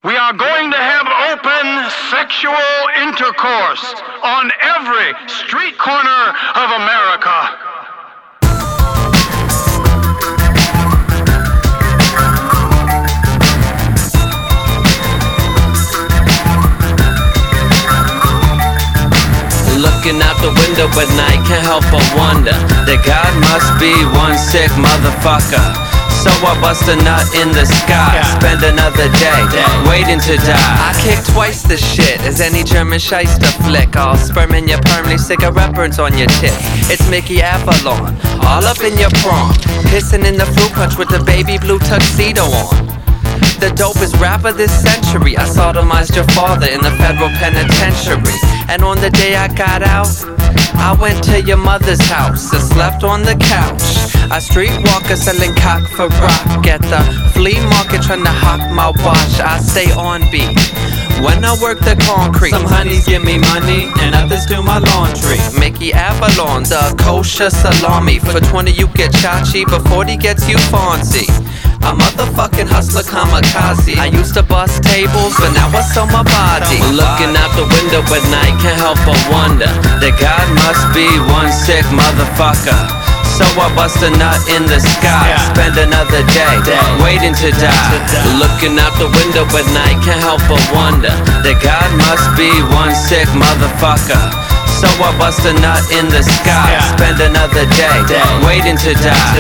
We are going to have open sexual intercourse on every street corner of America. Looking out the window at night, can't help but wonder that God must be one sick motherfucker. So I bust a nut in the sky, spend another day waiting to die. I kick twice the shit as any German shyster flick. All sperm in your permanently, cigarette burns on your tip. It's Mickey Avalon, all up in your prom, pissing in the fruit punch with the baby blue tuxedo on. The dopest rapper this century. I sodomized your father in the federal penitentiary. And on the day I got out, I went to your mother's house and slept on the couch. A streetwalker selling cock for rock at the flea market, trying to hawk my watch. I stay on beat when I work the concrete. Some honeys give me money and others do my laundry. Mickey Avalon, the kosher salami. For 20 you get chachi, but 40 gets you Fonzie. A motherfucking hustler kamikaze. I used to bust tables, but now I sell my body. Looking out the window at night, can't help but wonder that God must be one sick motherfucker. So I bust a nut in the sky, spend another day waiting to die. Looking out the window at night, can't help but wonder that God must be one sick motherfucker. So I bust a nut in the sky, spend another day waiting to die.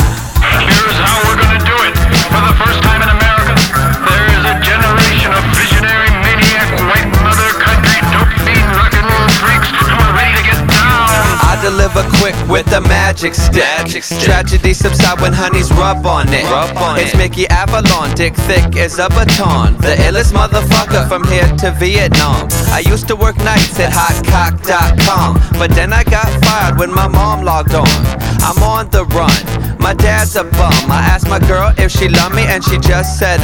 Here's how we're gonna do it. For the first time in America, there is a generation of visionary, maniac, white mother country, dope fiend, rock and roll freaks who are ready to get down. I deliver quick with the magic stick. Tragedy subside when honeys rub on it. It's Mickey Avalon, dick thick as a baton. The illest motherfucker from here to Vietnam. I used to work nights at hotcock.com, but then I got fired when my mom logged on. I'm on the run, my dad's a bum. I asked my girl if she loved me and she just said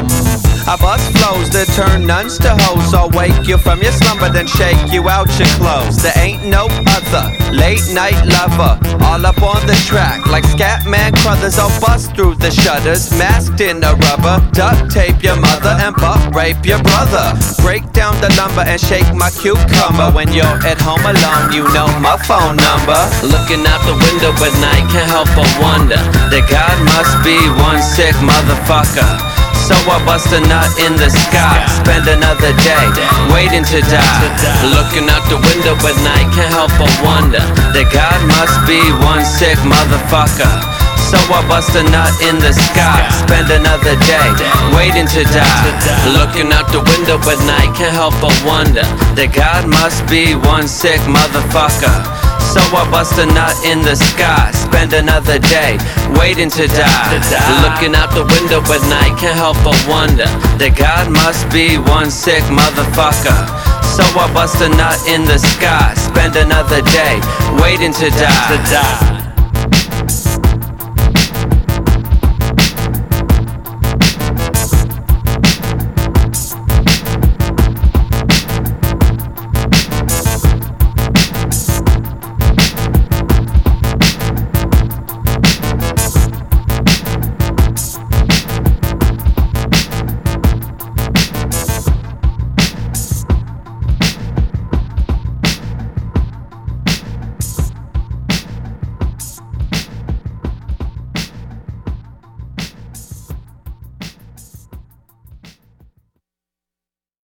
I bust flows that turn nuns to hoes. I'll wake you from your slumber, then shake you out your clothes. There ain't no other late night lover, all up on the track like Scatman Crothers. I'll bust through the shutters, masked in a rubber, duct tape your mother and butt rape your brother. Break down the lumber and shake my cucumber. When you're at home alone, you know my phone number. Looking out the window at night, can't help but wonder that God must be one sick motherfucker. So I bust a nut in the sky, spend another day waiting to die. Looking out the window at night, can't help but wonder that God must be one sick motherfucker. So I bust a nut in the sky, spend another day waiting to die. Looking out the window at night, can't help but wonder that God must be one sick motherfucker. So I bust a nut in the sky, spend another day waiting to die. Looking out the window at night, can't help but wonder that God must be one sick motherfucker. So I bust a nut in the sky, spend another day waiting to die.